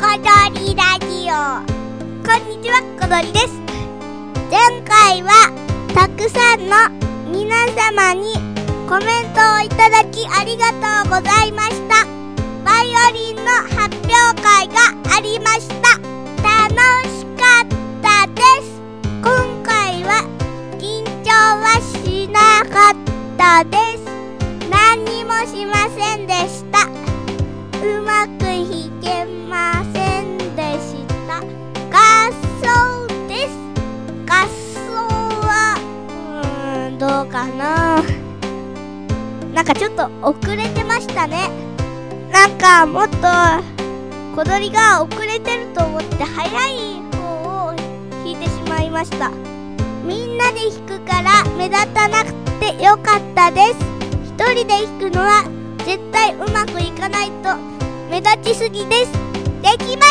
どりラジオ。こんにちは、こどりです。前回はたくさんの皆様にコメントをいただきありがとうございました。バイオリンの発表会がありました。楽しかったです。今回は緊張はしなかったです。何にもしませんでした。うまく弾けませんでした。合奏です。合奏はどうかな。なんかちょっと遅れてましたね。なんかもっと小鳥が遅れてると思って早い方を弾いてしまいました。みんなで弾くから目立たなくてよかったです。一人で弾くのは絶対うまくいかないと目立ちすぎです。できま